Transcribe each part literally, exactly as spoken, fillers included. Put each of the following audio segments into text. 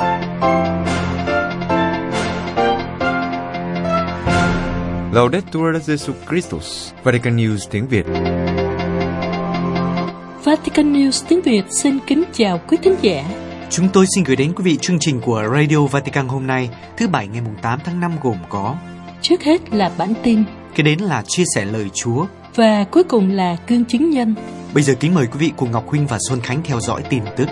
Laudetur Jesus Christus, Vatican News tiếng Việt. Vatican News tiếng Việt xin kính chào quý thính giả. Chúng tôi xin gửi đến quý vị chương trình của Radio Vatican hôm nay, thứ Bảy ngày tám tháng năm gồm có: trước hết là bản tin, kế đến là chia sẻ lời Chúa, và cuối cùng là gương chứng nhân. Bây giờ kính mời quý vị cùng Ngọc Huynh và Xuân Khánh theo dõi tin tức.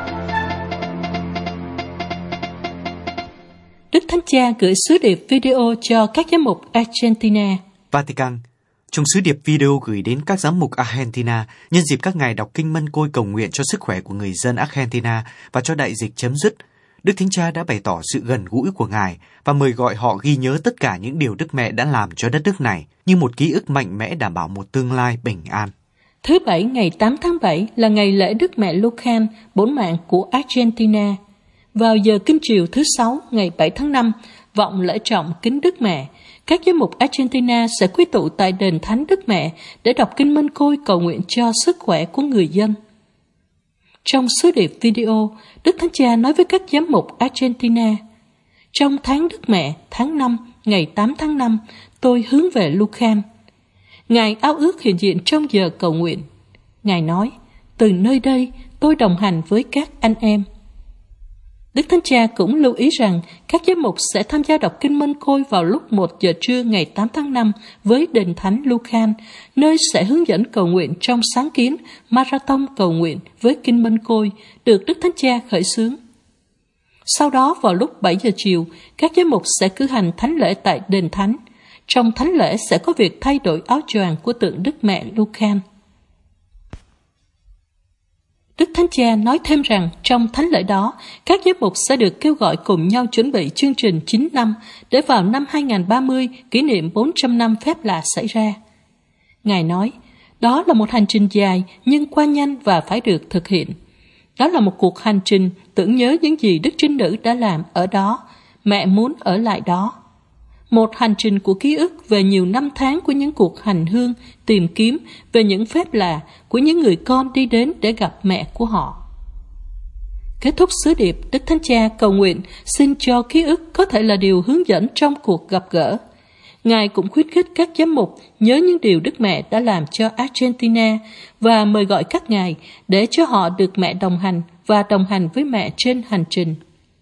Đức Thánh Cha gửi sứ điệp video cho các giám mục Argentina. Vatican. Trong sứ điệp video gửi đến các giám mục Argentina nhân dịp các ngày đọc kinh mân côi cầu nguyện cho sức khỏe của người dân Argentina và cho đại dịch chấm dứt, Đức Thánh Cha đã bày tỏ sự gần gũi của Ngài và mời gọi họ ghi nhớ tất cả những điều Đức Mẹ đã làm cho đất nước này như một ký ức mạnh mẽ đảm bảo một tương lai bình an. Thứ Bảy ngày tám tháng bảy là ngày lễ Đức Mẹ Lucan, bổn mạng của Argentina. Vào giờ kinh chiều thứ Sáu ngày bảy tháng năm, vọng lễ trọng kính Đức Mẹ, các giám mục Argentina sẽ quy tụ tại đền Thánh Đức Mẹ để đọc kinh mân côi cầu nguyện cho sức khỏe của người dân. Trong sứ điệp video, Đức Thánh Cha nói với các giám mục Argentina: trong tháng Đức Mẹ, tháng năm, ngày tám tháng năm, tôi hướng về Lucan. Ngài ao ước hiện diện trong giờ cầu nguyện. Ngài nói: từ nơi đây, tôi đồng hành với các anh em. Đức Thánh Cha cũng lưu ý rằng các giám mục sẽ tham gia đọc kinh mân côi vào lúc một giờ trưa ngày tám tháng năm với đền Thánh Lucan, nơi sẽ hướng dẫn cầu nguyện trong sáng kiến Marathon cầu nguyện với kinh mân côi được Đức Thánh Cha khởi xướng. Sau đó vào lúc bảy giờ chiều, các giám mục sẽ cử hành thánh lễ tại đền Thánh. Trong thánh lễ sẽ có việc thay đổi áo choàng của tượng Đức Mẹ Lucan. Đức Thánh Cha nói thêm rằng trong thánh lễ đó, các giám mục sẽ được kêu gọi cùng nhau chuẩn bị chương trình chín năm để vào năm hai không ba không kỷ niệm bốn trăm năm phép lạ xảy ra. Ngài nói, đó là một hành trình dài nhưng qua nhanh và phải được thực hiện. Đó là một cuộc hành trình tưởng nhớ những gì Đức Trinh Nữ đã làm ở đó, mẹ muốn ở lại đó. Một hành trình của ký ức về nhiều năm tháng của những cuộc hành hương, tìm kiếm về những phép lạ của những người con đi đến để gặp mẹ của họ. Kết thúc sứ điệp, Đức Thánh Cha cầu nguyện xin cho ký ức có thể là điều hướng dẫn trong cuộc gặp gỡ. Ngài cũng khuyến khích các giám mục nhớ những điều Đức Mẹ đã làm cho Argentina và mời gọi các ngài để cho họ được mẹ đồng hành và đồng hành với mẹ trên hành trình.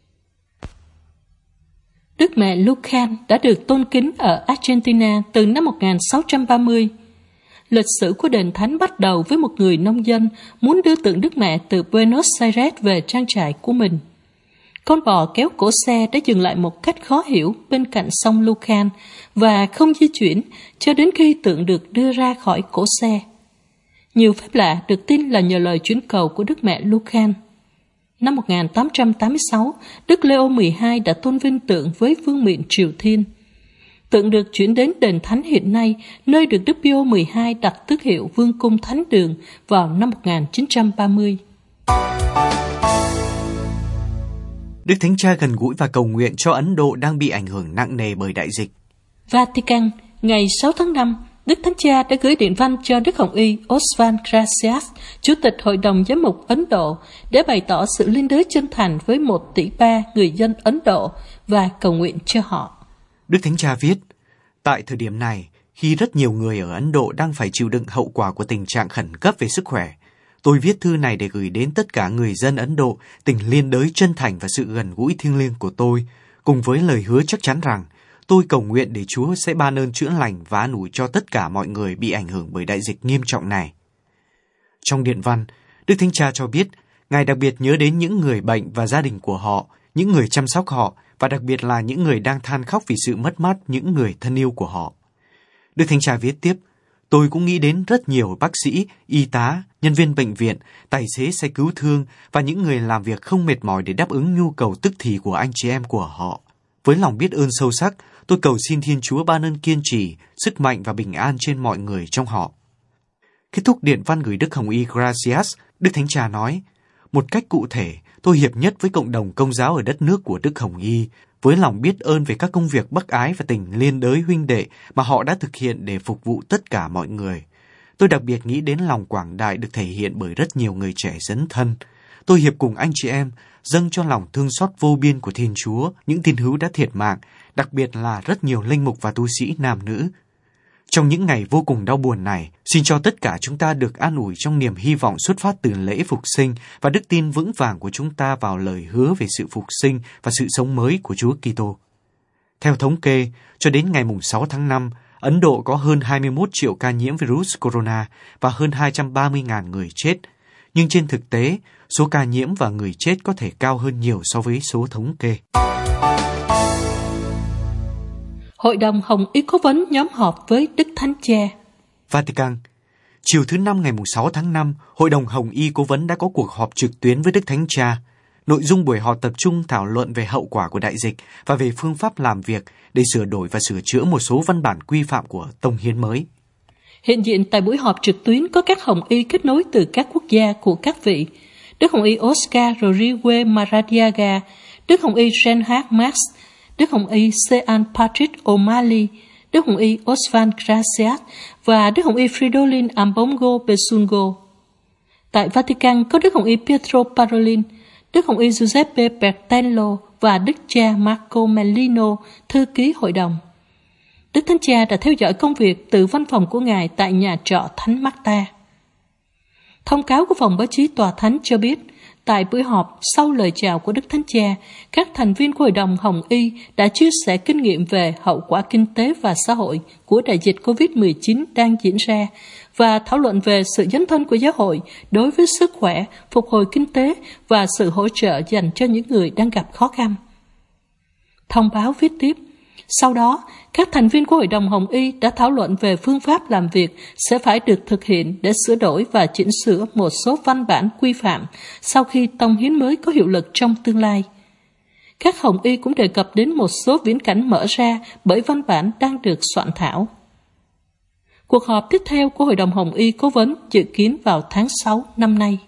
Đức Mẹ Lucan đã được tôn kính ở Argentina từ năm một nghìn sáu trăm ba mươi. Lịch sử của đền Thánh bắt đầu với một người nông dân muốn đưa tượng Đức Mẹ từ Buenos Aires về trang trại của mình. Con bò kéo cỗ xe đã dừng lại một cách khó hiểu bên cạnh sông Lucan và không di chuyển cho đến khi tượng được đưa ra khỏi cỗ xe. Nhiều phép lạ được tin là nhờ lời chuyển cầu của Đức Mẹ Lucan. Năm một nghìn tám trăm tám mươi sáu, Đức Leo mười hai đã tôn vinh tượng với vương miện Triều Thiên. Tượng được chuyển đến đền Thánh hiện nay, nơi được Đức Pio mười hai đặt tước hiệu Vương cung Thánh đường vào năm một nghìn chín trăm ba mươi. Đức Thánh Cha gần gũi và cầu nguyện cho Ấn Độ đang bị ảnh hưởng nặng nề bởi đại dịch. Vatican, ngày sáu tháng năm, Đức Thánh Cha đã gửi điện văn cho Đức Hồng Y Osvaldo Gracias, Chủ tịch Hội đồng Giám mục Ấn Độ, để bày tỏ sự liên đới chân thành với một tỷ ba người dân Ấn Độ và cầu nguyện cho họ. Đức Thánh Cha viết, tại thời điểm này, khi rất nhiều người ở Ấn Độ đang phải chịu đựng hậu quả của tình trạng khẩn cấp về sức khỏe, tôi viết thư này để gửi đến tất cả người dân Ấn Độ tình liên đới chân thành và sự gần gũi thiêng liêng của tôi, cùng với lời hứa chắc chắn rằng tôi cầu nguyện để Chúa sẽ ban ơn chữa lành và an ủi cho tất cả mọi người bị ảnh hưởng bởi đại dịch nghiêm trọng này. Trong điện văn, Đức Thánh Cha cho biết, Ngài đặc biệt nhớ đến những người bệnh và gia đình của họ, những người chăm sóc họ, và đặc biệt là những người đang than khóc vì sự mất mát những người thân yêu của họ. Đức Thánh Cha viết tiếp, tôi cũng nghĩ đến rất nhiều bác sĩ, y tá, nhân viên bệnh viện, tài xế xe cứu thương và những người làm việc không mệt mỏi để đáp ứng nhu cầu tức thì của anh chị em của họ. Với lòng biết ơn sâu sắc, tôi cầu xin Thiên Chúa ban ơn kiên trì, sức mạnh và bình an trên mọi người trong họ. Kết thúc điện văn gửi Đức Hồng Y Gracias, Đức Thánh Cha nói, một cách cụ thể, tôi hiệp nhất với cộng đồng Công giáo ở đất nước của Đức Hồng Y, với lòng biết ơn về các công việc bác ái và tình liên đới huynh đệ mà họ đã thực hiện để phục vụ tất cả mọi người. Tôi đặc biệt nghĩ đến lòng quảng đại được thể hiện bởi rất nhiều người trẻ dấn thân. tôi hiệp cùng anh chị em dâng cho lòng thương xót vô biên của Thiên Chúa những tín hữu đã thiệt mạng, đặc biệt là rất nhiều linh mục và tu sĩ nam nữ. Trong những ngày vô cùng đau buồn này, xin cho tất cả chúng ta được an ủi trong niềm hy vọng xuất phát từ lễ phục sinh và đức tin vững vàng của chúng ta vào lời hứa về sự phục sinh và sự sống mới của Chúa Kitô. Theo thống kê, cho đến ngày sáu tháng năm, Ấn Độ có hơn hai mươi mốt triệu ca nhiễm virus corona và hơn hai trăm ba mươi nghìn người chết. Nhưng trên thực tế, số ca nhiễm và người chết có thể cao hơn nhiều so với số thống kê. Hội đồng Hồng Y Cố vấn nhóm họp với Đức Thánh Cha. Vatican. Chiều thứ Năm ngày sáu tháng năm, Hội đồng Hồng Y Cố vấn đã có cuộc họp trực tuyến với Đức Thánh Cha. Nội dung buổi họp tập trung thảo luận về hậu quả của đại dịch và về phương pháp làm việc để sửa đổi và sửa chữa một số văn bản quy phạm của tông hiến mới. Hiện diện tại buổi họp trực tuyến có các Hồng Y kết nối từ các quốc gia của các vị: Đức Hồng Y Oscar Rodriguez Maradiaga, Đức Hồng Y Reinhard Marx, Đức Hồng Y Sean Patrick O'Malley, Đức Hồng Y Osvaldo Gracias và Đức Hồng Y Fridolin Ambongo Besungo. Tại Vatican có Đức Hồng Y Pietro Parolin, Đức Hồng Y Giuseppe Bertello và Đức cha Marco Mellino, thư ký hội đồng. Đức Thánh Cha đã theo dõi công việc từ văn phòng của Ngài tại nhà trọ Thánh Marta. Thông cáo của phòng báo chí Tòa Thánh cho biết, tại buổi họp sau lời chào của Đức Thánh Cha, các thành viên của Hội đồng Hồng Y đã chia sẻ kinh nghiệm về hậu quả kinh tế và xã hội của đại dịch covid mười chín đang diễn ra và thảo luận về sự dấn thân của giáo hội đối với sức khỏe, phục hồi kinh tế và sự hỗ trợ dành cho những người đang gặp khó khăn. Thông báo viết tiếp, sau đó, các thành viên của Hội đồng Hồng Y đã thảo luận về phương pháp làm việc sẽ phải được thực hiện để sửa đổi và chỉnh sửa một số văn bản quy phạm sau khi tông hiến mới có hiệu lực trong tương lai. Các Hồng Y cũng đề cập đến một số viễn cảnh mở ra bởi văn bản đang được soạn thảo. Cuộc họp tiếp theo của Hội đồng Hồng Y Cố vấn dự kiến vào tháng sáu năm nay.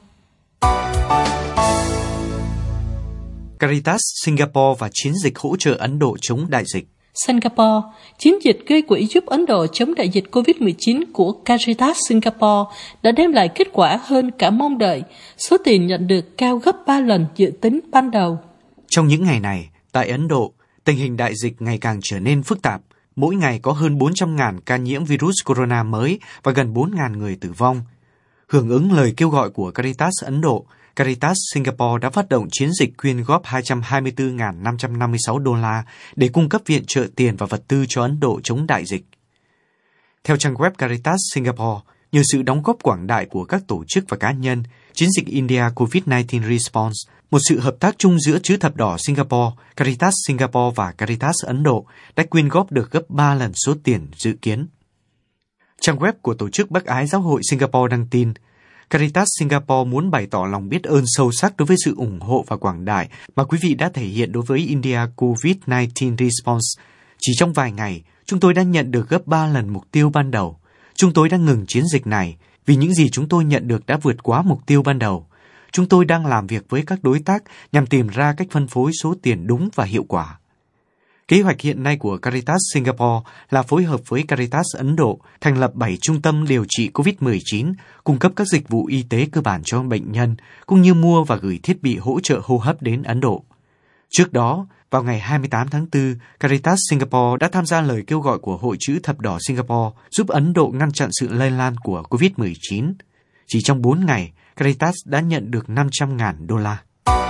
Caritas Singapore và chiến dịch hỗ trợ Ấn Độ chống đại dịch. Singapore, chiến dịch gây quỹ giúp Ấn Độ chống đại dịch covid mười chín của Caritas Singapore đã đem lại kết quả hơn cả mong đợi, số tiền nhận được cao gấp ba lần dự tính ban đầu. Trong những ngày này, tại Ấn Độ, tình hình đại dịch ngày càng trở nên phức tạp. Mỗi ngày có hơn bốn trăm nghìn ca nhiễm virus corona mới và gần bốn nghìn người tử vong. Hưởng ứng lời kêu gọi của Caritas Ấn Độ, Caritas Singapore đã phát động chiến dịch quyên góp hai trăm hai mươi tư nghìn năm trăm năm mươi sáu đô la để cung cấp viện trợ tiền và vật tư cho Ấn Độ chống đại dịch. Theo trang web Caritas Singapore, nhờ sự đóng góp quảng đại của các tổ chức và cá nhân, chiến dịch India covid mười chín Response, một sự hợp tác chung giữa Chữ Thập Đỏ Singapore, Caritas Singapore và Caritas Ấn Độ, đã quyên góp được gấp ba lần số tiền dự kiến. Trang web của Tổ chức Bác Ái Giáo hội Singapore đăng tin, Caritas Singapore muốn bày tỏ lòng biết ơn sâu sắc đối với sự ủng hộ và quảng đại mà quý vị đã thể hiện đối với India covid mười chín Response. Chỉ trong vài ngày, chúng tôi đã nhận được gấp ba lần mục tiêu ban đầu. Chúng tôi đã ngừng chiến dịch này vì những gì chúng tôi nhận được đã vượt quá mục tiêu ban đầu. Chúng tôi đang làm việc với các đối tác nhằm tìm ra cách phân phối số tiền đúng và hiệu quả. Kế hoạch hiện nay của Caritas Singapore là phối hợp với Caritas Ấn Độ thành lập bảy trung tâm điều trị covid mười chín, cung cấp các dịch vụ y tế cơ bản cho bệnh nhân, cũng như mua và gửi thiết bị hỗ trợ hô hấp đến Ấn Độ. Trước đó, vào ngày hai mươi tám tháng tư, Caritas Singapore đã tham gia lời kêu gọi của Hội Chữ Thập Đỏ Singapore giúp Ấn Độ ngăn chặn sự lây lan của covid mười chín. Chỉ trong bốn ngày, Caritas đã nhận được năm trăm nghìn đô la.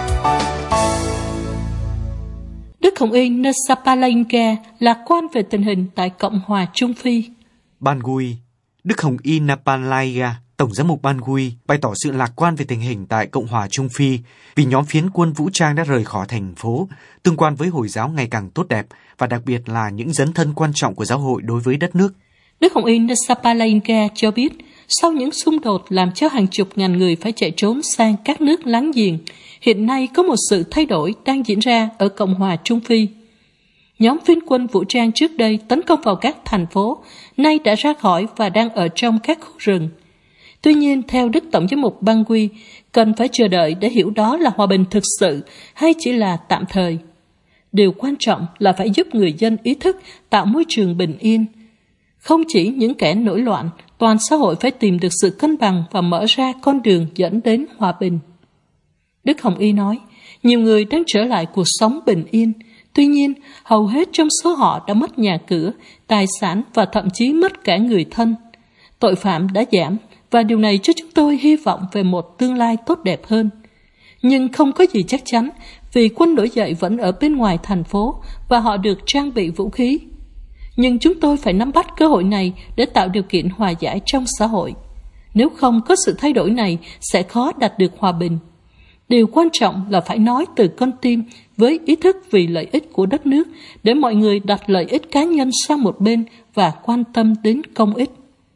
Đức Hồng Y Nesapalainka lạc quan về tình hình tại Cộng hòa Trung Phi. Bangui. Đức Hồng Y Napalaia, Tổng giám mục Bangui, bày tỏ sự lạc quan về tình hình tại Cộng hòa Trung Phi vì nhóm phiến quân vũ trang đã rời khỏi thành phố, tương quan với Hồi giáo ngày càng tốt đẹp và đặc biệt là những dấn thân quan trọng của giáo hội đối với đất nước. Đức Hồng Y Nesapalainka cho biết, sau những xung đột làm cho hàng chục ngàn người phải chạy trốn sang các nước láng giềng, hiện nay có một sự thay đổi đang diễn ra ở Cộng hòa Trung Phi. Nhóm phiến quân vũ trang trước đây tấn công vào các thành phố, nay đã ra khỏi và đang ở trong các khu rừng. Tuy nhiên, theo Đức Tổng giám mục Bangui, cần phải chờ đợi để hiểu đó là hòa bình thực sự hay chỉ là tạm thời. Điều quan trọng là phải giúp người dân ý thức tạo môi trường bình yên. Không chỉ những kẻ nổi loạn, toàn xã hội phải tìm được sự cân bằng và mở ra con đường dẫn đến hòa bình. Đức Hồng Y nói, nhiều người đang trở lại cuộc sống bình yên. Tuy nhiên, hầu hết trong số họ đã mất nhà cửa, tài sản và thậm chí mất cả người thân. Tội phạm đã giảm và điều này cho chúng tôi hy vọng về một tương lai tốt đẹp hơn. Nhưng không có gì chắc chắn vì quân nổi dậy vẫn ở bên ngoài thành phố và họ được trang bị vũ khí. Nhưng chúng tôi phải nắm bắt cơ hội này để tạo điều kiện hòa giải trong xã hội. Nếu không có sự thay đổi này, sẽ khó đạt được hòa bình. Điều quan trọng là phải nói từ con tim với ý thức vì lợi ích của đất nước để mọi người đặt lợi ích cá nhân sang một bên và quan tâm đến công ích.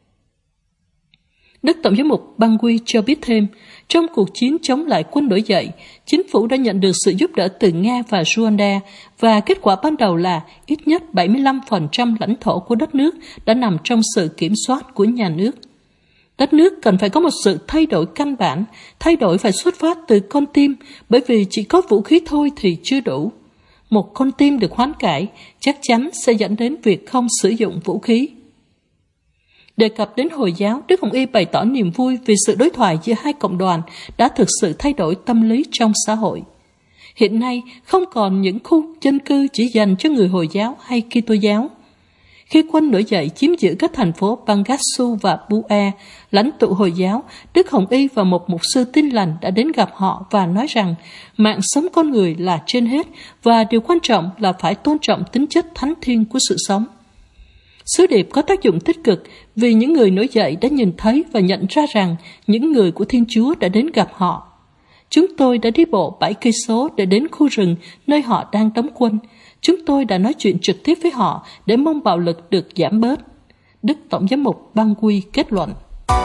Đức Tổng giám mục Bangui cho biết thêm, trong cuộc chiến chống lại quân nổi dậy, chính phủ đã nhận được sự giúp đỡ từ Nga và Rwanda và kết quả ban đầu là ít nhất bảy mươi lăm phần trăm lãnh thổ của đất nước đã nằm trong sự kiểm soát của nhà nước. Đất nước cần phải có một sự thay đổi căn bản, thay đổi phải xuất phát từ con tim, bởi vì chỉ có vũ khí thôi thì chưa đủ. Một con tim được hoán cải chắc chắn sẽ dẫn đến việc không sử dụng vũ khí. Đề cập đến Hồi giáo, Đức Hồng Y bày tỏ niềm vui vì sự đối thoại giữa hai cộng đoàn đã thực sự thay đổi tâm lý trong xã hội. Hiện nay, không còn những khu dân cư chỉ dành cho người Hồi giáo hay Kitô giáo. Khi quân nổi dậy chiếm giữ các thành phố Bangassou và Bue, lãnh tụ Hồi giáo, Đức Hồng Y và một mục sư Tin lành đã đến gặp họ và nói rằng mạng sống con người là trên hết và điều quan trọng là phải tôn trọng tính chất thánh thiêng của sự sống. Sứ điệp có tác dụng tích cực vì những người nổi dậy đã nhìn thấy và nhận ra rằng những người của Thiên Chúa đã đến gặp họ. Chúng tôi đã đi bộ bảy cây số để đến khu rừng nơi họ đang đóng quân. Chúng tôi đã nói chuyện trực tiếp với họ để mong bạo lực được giảm bớt. Đức Tổng giám mục Bangui kết luận.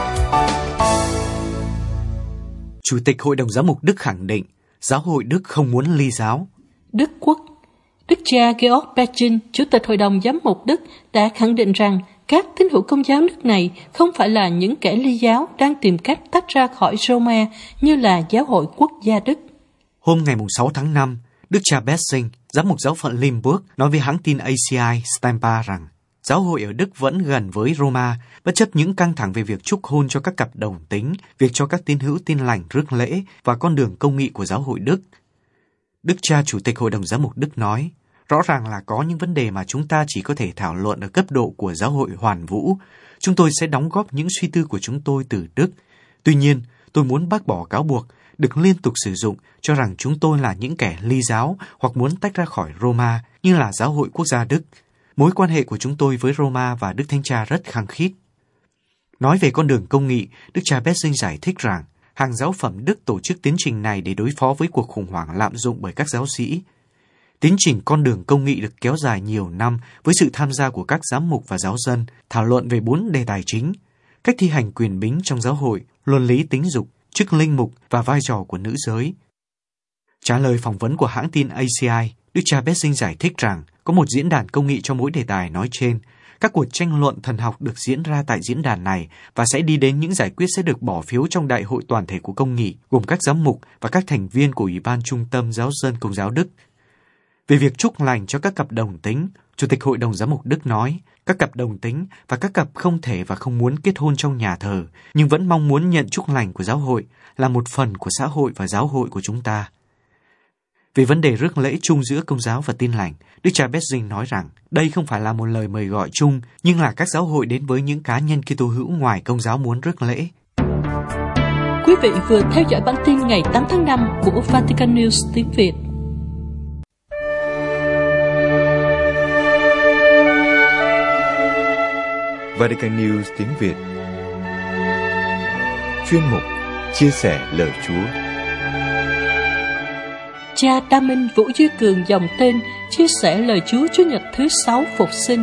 Chủ tịch Hội đồng Giám mục Đức khẳng định, Giáo hội Đức không muốn ly giáo. Đức Quốc Đức cha Georg Petrinh, Chủ tịch Hội đồng Giám mục Đức, đã khẳng định rằng các tín hữu Công giáo nước này không phải là những kẻ ly giáo đang tìm cách tách ra khỏi Roma như là Giáo hội Quốc gia Đức. Hôm ngày sáu tháng năm, Đức cha Bessing, Giám mục giáo phận Limburg, nói với hãng tin a xê i Stampa rằng giáo hội ở Đức vẫn gần với Roma, bất chấp những căng thẳng về việc chúc hôn cho các cặp đồng tính, việc cho các tín hữu tin lành rước lễ và con đường công nghị của giáo hội Đức. Đức cha Chủ tịch Hội đồng Giám mục Đức nói, rõ ràng là có những vấn đề mà chúng ta chỉ có thể thảo luận ở cấp độ của giáo hội hoàn vũ. Chúng tôi sẽ đóng góp những suy tư của chúng tôi từ Đức. Tuy nhiên, tôi muốn bác bỏ cáo buộc được liên tục sử dụng cho rằng chúng tôi là những kẻ ly giáo hoặc muốn tách ra khỏi Roma như là Giáo hội Quốc gia Đức. Mối quan hệ của chúng tôi với Roma và Đức Thánh Cha rất khăng khít. Nói về con đường công nghị, Đức cha Bessing giải thích rằng hàng giáo phẩm Đức tổ chức tiến trình này để đối phó với cuộc khủng hoảng lạm dụng bởi các giáo sĩ. Tiến trình con đường công nghị được kéo dài nhiều năm với sự tham gia của các giám mục và giáo dân, thảo luận về bốn đề tài chính: cách thi hành quyền bính trong giáo hội, luân lý tính dục, chức linh mục và vai trò của nữ giới. Trả lời phỏng vấn của hãng tin a xê i, Đức cha Bessing giải thích rằng có một diễn đàn công nghị cho mỗi đề tài nói trên. Các cuộc tranh luận thần học được diễn ra tại diễn đàn này và sẽ đi đến những giải quyết sẽ được bỏ phiếu trong đại hội toàn thể của công nghị, gồm các giám mục và các thành viên của Ủy ban Trung tâm Giáo dân Công giáo Đức. Về việc chúc lành cho các cặp đồng tính, Chủ tịch Hội đồng Giám mục Đức nói, các cặp đồng tính và các cặp không thể và không muốn kết hôn trong nhà thờ, nhưng vẫn mong muốn nhận chúc lành của giáo hội là một phần của xã hội và giáo hội của chúng ta. Về vấn đề rước lễ chung giữa Công giáo và Tin lành, Đức cha Bessing nói rằng đây không phải là một lời mời gọi chung, nhưng là các giáo hội đến với những cá nhân Kitô hữu ngoài Công giáo muốn rước lễ. Quý vị vừa theo dõi bản tin ngày tám tháng năm của Vatican News tiếng Việt. Vatican News tiếng Việt. Chuyên mục Chia sẻ lời Chúa. Cha Đa Minh Vũ Duy Cường dòng tên chia sẻ lời Chúa Chủ nhật thứ sáu phục sinh.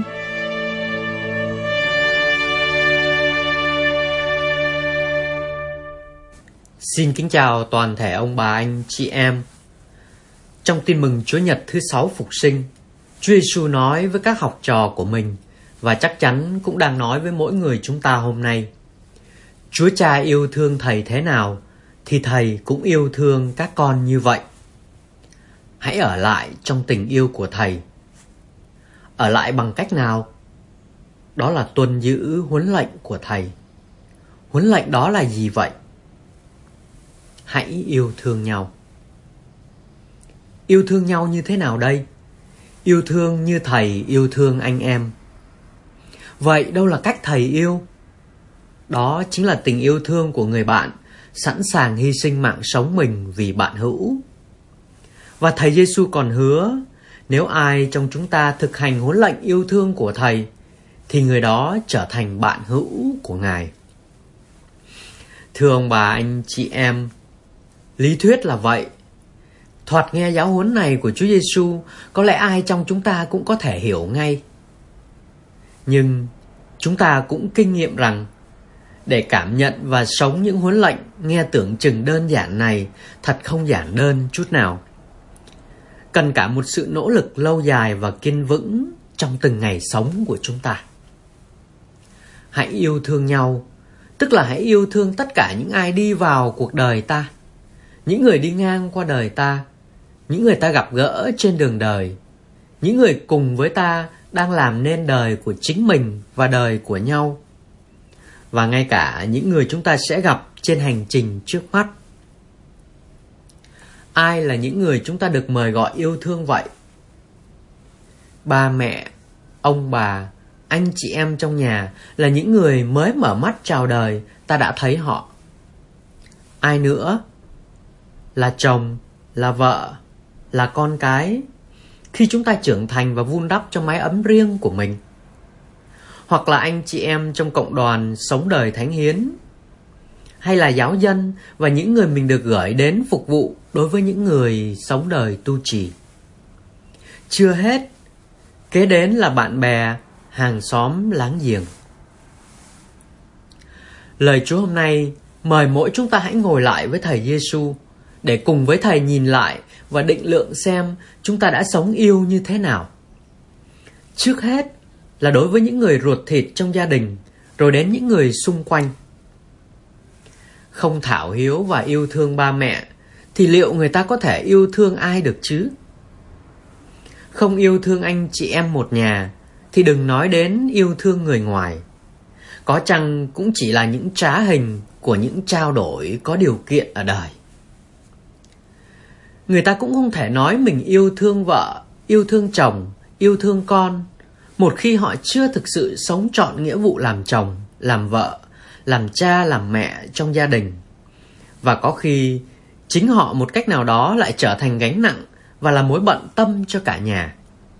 Xin kính chào toàn thể ông bà anh chị em. Trong tin mừng Chúa nhật thứ sáu phục sinh, Chúa Giêsu nói với các học trò của mình và chắc chắn cũng đang nói với mỗi người chúng ta hôm nay. Chúa Cha yêu thương Thầy thế nào thì Thầy cũng yêu thương các con như vậy. Hãy ở lại trong tình yêu của Thầy. Ở lại bằng cách nào? Đó là tuân giữ huấn lệnh của Thầy. Huấn lệnh đó là gì vậy? Hãy yêu thương nhau. Yêu thương nhau như thế nào đây? Yêu thương như thầy yêu thương anh em. Vậy đâu là cách thầy yêu? Đó chính là tình yêu thương của người bạn, sẵn sàng hy sinh mạng sống mình vì bạn hữu. Và thầy Giêsu còn hứa, nếu ai trong chúng ta thực hành huấn lệnh yêu thương của thầy, thì người đó trở thành bạn hữu của Ngài. Thưa ông bà, anh chị em, lý thuyết là vậy. Thoạt nghe giáo huấn này của Chúa Giêsu, có lẽ ai trong chúng ta cũng có thể hiểu ngay. Nhưng chúng ta cũng kinh nghiệm rằng, để cảm nhận và sống những huấn lệnh nghe tưởng chừng đơn giản này thật không giản đơn chút nào. Cần cả một sự nỗ lực lâu dài và kiên vững trong từng ngày sống của chúng ta. Hãy yêu thương nhau, tức là hãy yêu thương tất cả những ai đi vào cuộc đời ta, những người đi ngang qua đời ta, những người ta gặp gỡ trên đường đời, những người cùng với ta đang làm nên đời của chính mình và đời của nhau, và ngay cả những người chúng ta sẽ gặp trên hành trình trước mắt. Ai là những người chúng ta được mời gọi yêu thương vậy? Ba mẹ, ông bà, anh chị em trong nhà là những người mới mở mắt chào đời, ta đã thấy họ. Ai nữa? Là chồng, là vợ, là con cái, khi chúng ta trưởng thành và vun đắp cho mái ấm riêng của mình. Hoặc là anh chị em trong cộng đoàn sống đời thánh hiến, hay là giáo dân và những người mình được gửi đến phục vụ đối với những người sống đời tu trì. Chưa hết, kế đến là bạn bè, hàng xóm, láng giềng. Lời Chúa hôm nay mời mỗi chúng ta hãy ngồi lại với Thầy Giêsu để cùng với Thầy nhìn lại và định lượng xem chúng ta đã sống yêu như thế nào. Trước hết là đối với những người ruột thịt trong gia đình, rồi đến những người xung quanh. Không thảo hiếu và yêu thương ba mẹ, thì liệu người ta có thể yêu thương ai được chứ? Không yêu thương anh chị em một nhà, thì đừng nói đến yêu thương người ngoài. Có chăng cũng chỉ là những trá hình của những trao đổi có điều kiện ở đời. Người ta cũng không thể nói mình yêu thương vợ, yêu thương chồng, yêu thương con, một khi họ chưa thực sự sống trọn nghĩa vụ làm chồng, làm vợ, làm cha, làm mẹ trong gia đình. Và có khi chính họ một cách nào đó lại trở thành gánh nặng và là mối bận tâm cho cả nhà.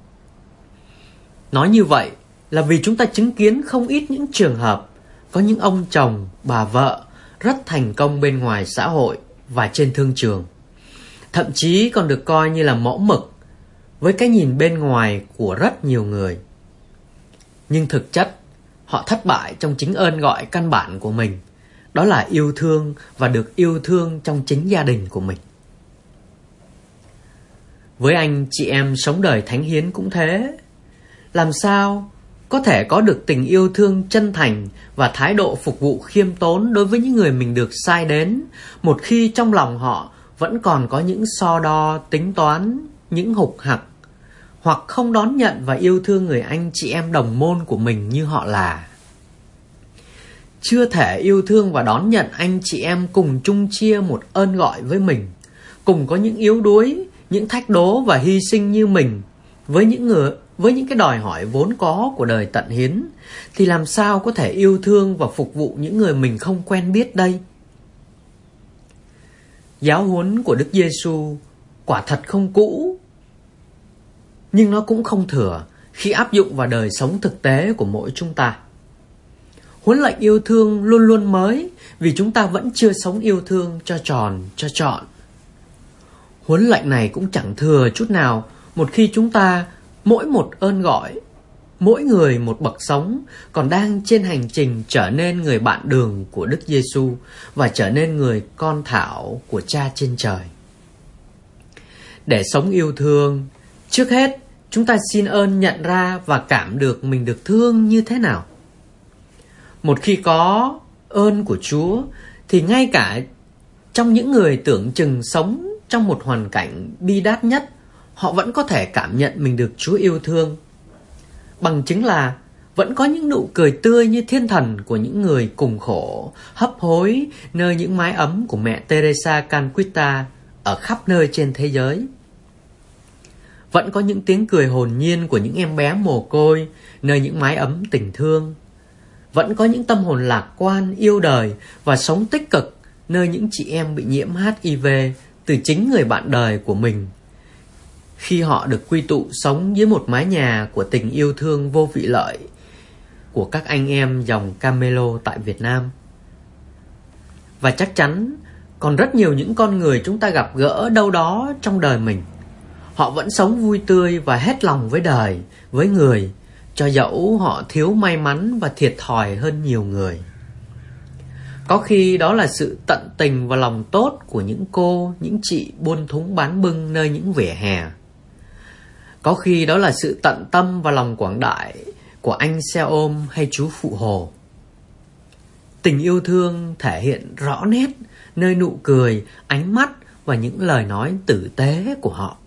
Nói như vậy là vì chúng ta chứng kiến không ít những trường hợp có những ông chồng, bà vợ rất thành công bên ngoài xã hội và trên thương trường. Thậm chí còn được coi như là mẫu mực với cái nhìn bên ngoài của rất nhiều người. Nhưng thực chất, họ thất bại trong chính ơn gọi căn bản của mình, đó là yêu thương và được yêu thương trong chính gia đình của mình. Với anh chị em sống đời thánh hiến cũng thế. Làm sao có thể có được tình yêu thương chân thành và thái độ phục vụ khiêm tốn đối với những người mình được sai đến, một khi trong lòng họ vẫn còn có những so đo, tính toán, những hục hặc, hoặc không đón nhận và yêu thương người anh chị em đồng môn của mình như họ là. Chưa thể yêu thương và đón nhận anh chị em cùng chung chia một ơn gọi với mình, cùng có những yếu đuối, những thách đố và hy sinh như mình, với những người với những cái đòi hỏi vốn có của đời tận hiến, thì làm sao có thể yêu thương và phục vụ những người mình không quen biết đây? Giáo huấn của Đức Giêsu quả thật không cũ, nhưng nó cũng không thừa khi áp dụng vào đời sống thực tế của mỗi chúng ta. Huấn lệnh yêu thương luôn luôn mới vì chúng ta vẫn chưa sống yêu thương cho tròn, cho trọn. Huấn lệnh này cũng chẳng thừa chút nào một khi chúng ta mỗi một ơn gọi, mỗi người một bậc sống, còn đang trên hành trình trở nên người bạn đường của Đức Giêsu và trở nên người con thảo của Cha trên trời. Để sống yêu thương, trước hết chúng ta xin ơn nhận ra và cảm được mình được thương như thế nào. Một khi có ơn của Chúa, thì ngay cả trong những người tưởng chừng sống trong một hoàn cảnh bi đát nhất, họ vẫn có thể cảm nhận mình được Chúa yêu thương. Bằng chứng là vẫn có những nụ cười tươi như thiên thần của những người cùng khổ, hấp hối nơi những mái ấm của mẹ Teresa Calcutta ở khắp nơi trên thế giới. Vẫn có những tiếng cười hồn nhiên của những em bé mồ côi nơi những mái ấm tình thương. Vẫn có những tâm hồn lạc quan, yêu đời và sống tích cực nơi những chị em bị nhiễm hát i vê từ chính người bạn đời của mình, khi họ được quy tụ sống dưới một mái nhà của tình yêu thương vô vị lợi của các anh em dòng Camelo tại Việt Nam. Và chắc chắn còn rất nhiều những con người chúng ta gặp gỡ đâu đó trong đời mình. Họ vẫn sống vui tươi và hết lòng với đời, với người, cho dẫu họ thiếu may mắn và thiệt thòi hơn nhiều người. Có khi đó là sự tận tình và lòng tốt của những cô, những chị buôn thúng bán bưng nơi những vỉa hè. Có khi đó là sự tận tâm và lòng quảng đại của anh xe ôm hay chú phụ hồ. Tình yêu thương thể hiện rõ nét nơi nụ cười, ánh mắt và những lời nói tử tế của họ.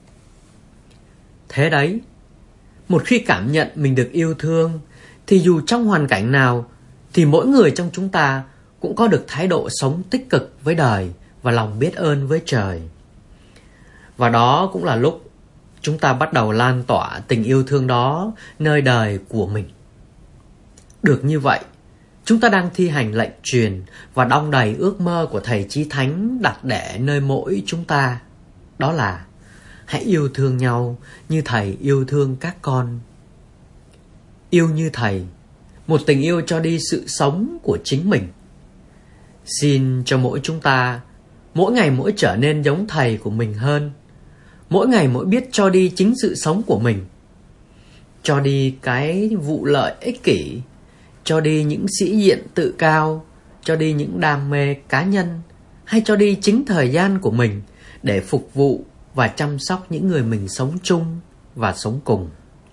Thế đấy, một khi cảm nhận mình được yêu thương, thì dù trong hoàn cảnh nào, thì mỗi người trong chúng ta cũng có được thái độ sống tích cực với đời và lòng biết ơn với trời. Và đó cũng là lúc chúng ta bắt đầu lan tỏa tình yêu thương đó nơi đời của mình. Được như vậy, chúng ta đang thi hành lệnh truyền và đong đầy ước mơ của Thầy Chí Thánh đặt để nơi mỗi chúng ta. Đó là hãy yêu thương nhau như Thầy yêu thương các con. Yêu như Thầy, một tình yêu cho đi sự sống của chính mình. Xin cho mỗi chúng ta, mỗi ngày mỗi trở nên giống Thầy của mình hơn. Mỗi ngày mỗi biết cho đi chính sự sống của mình. Cho đi cái vụ lợi ích kỷ, cho đi những sĩ diện tự cao, cho đi những đam mê cá nhân, hay cho đi chính thời gian của mình để phục vụ và chăm sóc những người mình sống chung và sống cùng.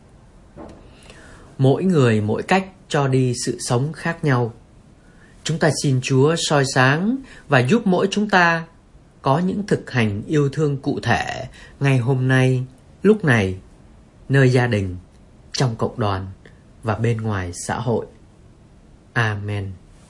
Mỗi người mỗi cách cho đi sự sống khác nhau. Chúng ta xin Chúa soi sáng và giúp mỗi chúng ta có những thực hành yêu thương cụ thể ngay hôm nay, lúc này, nơi gia đình, trong cộng đoàn và bên ngoài xã hội. Amen.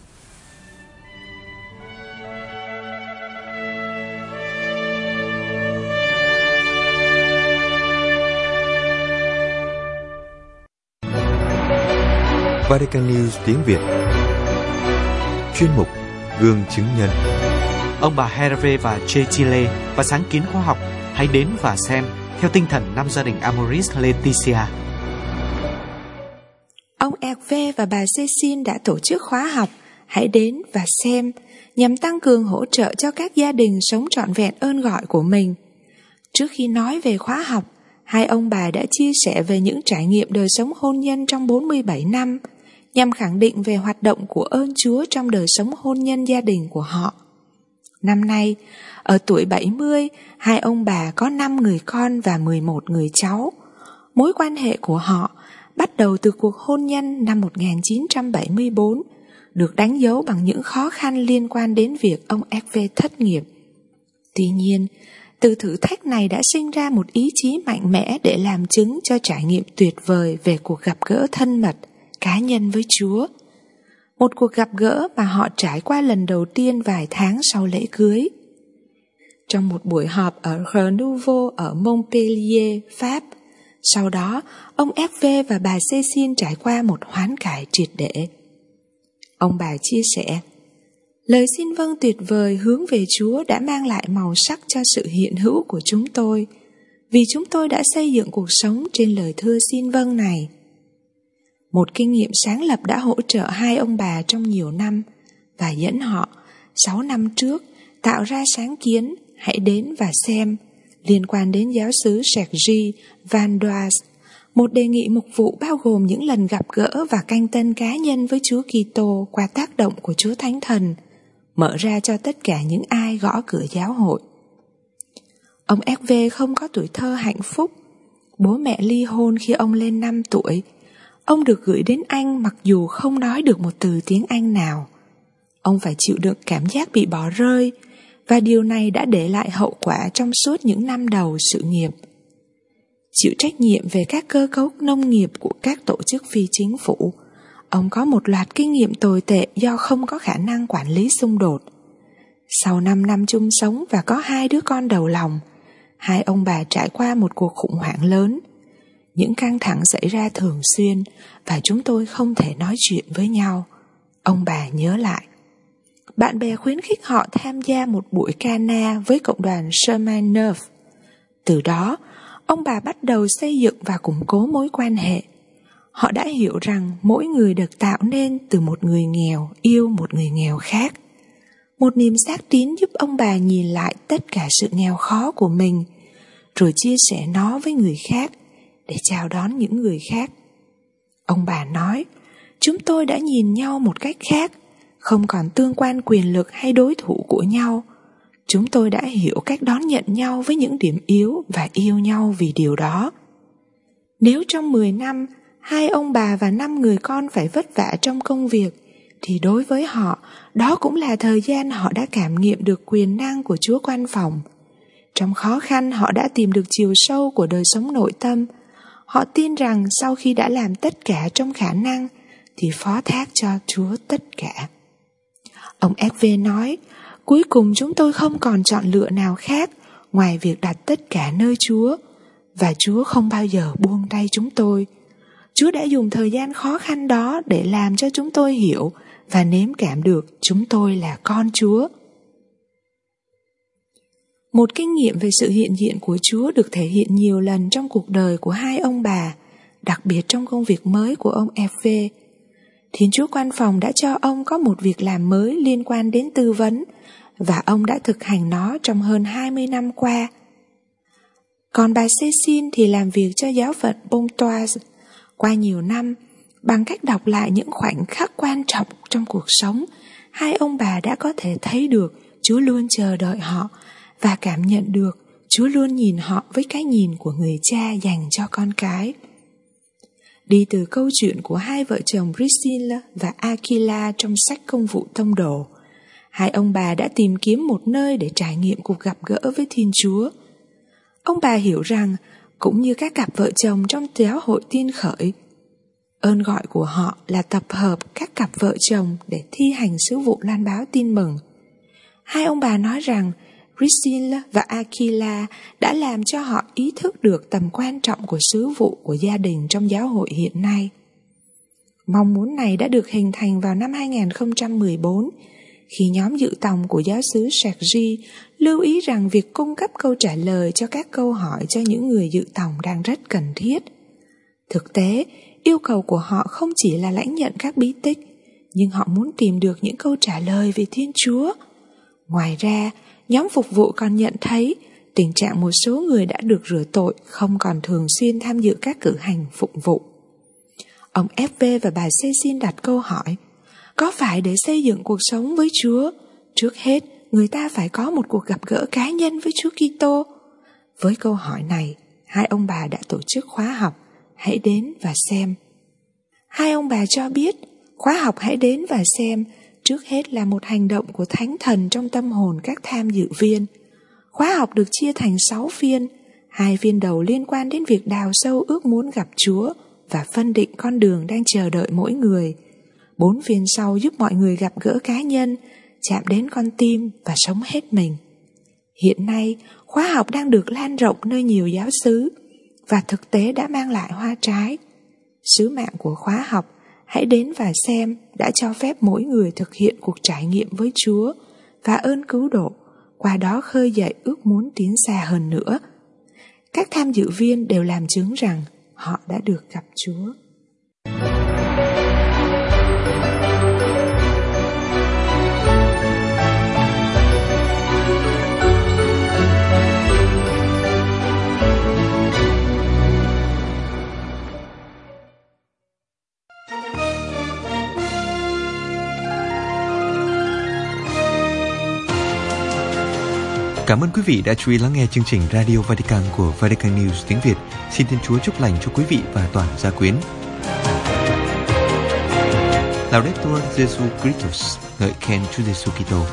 Vatican News tiếng Việt. Chuyên mục Gương chứng nhân. Ông bà Hervé và Cecile và sáng kiến khoa học, hãy đến và xem theo tinh thần năm gia đình Amoris Laetitia. Ông Hervé và bà Cecile đã tổ chức khóa học Hãy đến và xem nhằm tăng cường hỗ trợ cho các gia đình sống trọn vẹn ơn gọi của mình. Trước khi nói về khóa học, hai ông bà đã chia sẻ về những trải nghiệm đời sống hôn nhân trong bốn mươi bảy năm, nhằm khẳng định về hoạt động của ơn Chúa trong đời sống hôn nhân gia đình của họ. Năm nay, ở tuổi bảy mươi, hai ông bà có năm người con và mười một người cháu. Mối quan hệ của họ bắt đầu từ cuộc hôn nhân năm một nghìn chín trăm bảy mươi bốn, được đánh dấu bằng những khó khăn liên quan đến việc ông Hervé thất nghiệp. Tuy nhiên, từ thử thách này đã sinh ra một ý chí mạnh mẽ để làm chứng cho trải nghiệm tuyệt vời về cuộc gặp gỡ thân mật, cá nhân với Chúa. Một cuộc gặp gỡ mà họ trải qua lần đầu tiên vài tháng sau lễ cưới. Trong một buổi họp ở Renouveau ở Montpellier, Pháp, sau đó, ông Hervé và bà Cecile trải qua một hoán cải triệt để. Ông bà chia sẻ, lời xin vâng tuyệt vời hướng về Chúa đã mang lại màu sắc cho sự hiện hữu của chúng tôi, vì chúng tôi đã xây dựng cuộc sống trên lời thưa xin vâng này. Một kinh nghiệm sáng lập đã hỗ trợ hai ông bà trong nhiều năm và dẫn họ, sáu năm trước, tạo ra sáng kiến Hãy đến và xem liên quan đến giáo xứ Sergi Vandoise, một đề nghị mục vụ bao gồm những lần gặp gỡ và canh tân cá nhân với Chúa Kitô qua tác động của Chúa Thánh Thần, mở ra cho tất cả những ai gõ cửa giáo hội. Ông Hervé không có tuổi thơ hạnh phúc. Bố mẹ ly hôn khi ông lên năm tuổi. Ông được gửi đến Anh mặc dù không nói được một từ tiếng Anh nào. Ông phải chịu đựng cảm giác bị bỏ rơi, và điều này đã để lại hậu quả trong suốt những năm đầu sự nghiệp. Chịu trách nhiệm về các cơ cấu nông nghiệp của các tổ chức phi chính phủ, ông có một loạt kinh nghiệm tồi tệ do không có khả năng quản lý xung đột. Sau năm năm chung sống và có hai đứa con đầu lòng, hai ông bà trải qua một cuộc khủng hoảng lớn. Những căng thẳng xảy ra thường xuyên và chúng tôi không thể nói chuyện với nhau. Ông bà nhớ lại. Bạn bè khuyến khích họ tham gia một buổi cana với cộng đoàn Chemin Neuf. Từ đó, ông bà bắt đầu xây dựng và củng cố mối quan hệ. Họ đã hiểu rằng mỗi người được tạo nên từ một người nghèo yêu một người nghèo khác. Một niềm xác tín giúp ông bà nhìn lại tất cả sự nghèo khó của mình, rồi chia sẻ nó với người khác để chào đón những người khác. Ông bà nói, chúng tôi đã nhìn nhau một cách khác, không còn tương quan quyền lực hay đối thủ của nhau. Chúng tôi đã hiểu cách đón nhận nhau với những điểm yếu và yêu nhau vì điều đó. Nếu trong mười năm, hai ông bà và năm người con phải vất vả trong công việc, thì đối với họ, đó cũng là thời gian họ đã cảm nghiệm được quyền năng của Chúa Quan Phòng. Trong khó khăn, họ đã tìm được chiều sâu của đời sống nội tâm. Họ tin rằng sau khi đã làm tất cả trong khả năng, thì phó thác cho Chúa tất cả. Ông ét vê nói, cuối cùng chúng tôi không còn chọn lựa nào khác ngoài việc đặt tất cả nơi Chúa, và Chúa không bao giờ buông tay chúng tôi. Chúa đã dùng thời gian khó khăn đó để làm cho chúng tôi hiểu và nếm cảm được chúng tôi là con Chúa. Một kinh nghiệm về sự hiện diện của Chúa được thể hiện nhiều lần trong cuộc đời của hai ông bà, đặc biệt trong công việc mới của ông ép vê. Thiên Chúa Quan Phòng đã cho ông có một việc làm mới liên quan đến tư vấn, và ông đã thực hành nó trong hơn hai mươi năm qua. Còn bà Cécile thì làm việc cho giáo phận Pontoise. Qua nhiều năm, bằng cách đọc lại những khoảnh khắc quan trọng trong cuộc sống, hai ông bà đã có thể thấy được Chúa luôn chờ đợi họ và cảm nhận được Chúa luôn nhìn họ với cái nhìn của người cha dành cho con cái. Đi từ câu chuyện của hai vợ chồng Priscilla và Aquila trong sách Công vụ Tông đồ, hai ông bà đã tìm kiếm một nơi để trải nghiệm cuộc gặp gỡ với Thiên Chúa. Ông bà hiểu rằng, cũng như các cặp vợ chồng trong giáo hội Tiên Khởi, ơn gọi của họ là tập hợp các cặp vợ chồng để thi hành sứ vụ loan báo tin mừng. Hai ông bà nói rằng Priscilla và Aquila đã làm cho họ ý thức được tầm quan trọng của sứ vụ của gia đình trong giáo hội hiện nay. Mong muốn này đã được hình thành vào năm hai không một bốn, khi nhóm dự tòng của giáo xứ Sergi lưu ý rằng việc cung cấp câu trả lời cho các câu hỏi cho những người dự tòng đang rất cần thiết. Thực tế, yêu cầu của họ không chỉ là lãnh nhận các bí tích, nhưng họ muốn tìm được những câu trả lời về Thiên Chúa. Ngoài ra, nhóm phục vụ còn nhận thấy tình trạng một số người đã được rửa tội không còn thường xuyên tham dự các cử hành phụng vụ. Ông ép vê và bà Cécile đặt câu hỏi, có phải để xây dựng cuộc sống với Chúa, trước hết người ta phải có một cuộc gặp gỡ cá nhân với Chúa Kitô? Với câu hỏi này, hai ông bà đã tổ chức khóa học Hãy đến và xem. Hai ông bà cho biết khóa học Hãy đến và xem trước hết là một hành động của Thánh Thần trong tâm hồn các tham dự viên. Khóa học được chia thành sáu phiên. Hai phiên đầu liên quan đến việc đào sâu ước muốn gặp Chúa và phân định con đường đang chờ đợi mỗi người. Bốn phiên sau giúp mọi người gặp gỡ cá nhân, chạm đến con tim và sống hết mình. Hiện nay, khóa học đang được lan rộng nơi nhiều giáo xứ và thực tế đã mang lại hoa trái. Sứ mạng của khóa học Hãy đến và xem đã cho phép mỗi người thực hiện cuộc trải nghiệm với Chúa và ơn cứu độ, qua đó khơi dậy ước muốn tiến xa hơn nữa. Các tham dự viên đều làm chứng rằng họ đã được gặp Chúa. Cảm ơn quý vị đã chú ý lắng nghe chương trình Radio Vatican của Vatican News tiếng Việt. Xin Thiên Chúa chúc lành cho quý vị và toàn gia quyến. Laudetur Jesu Christus, ngợi khen Chúa Giêsu Kitô.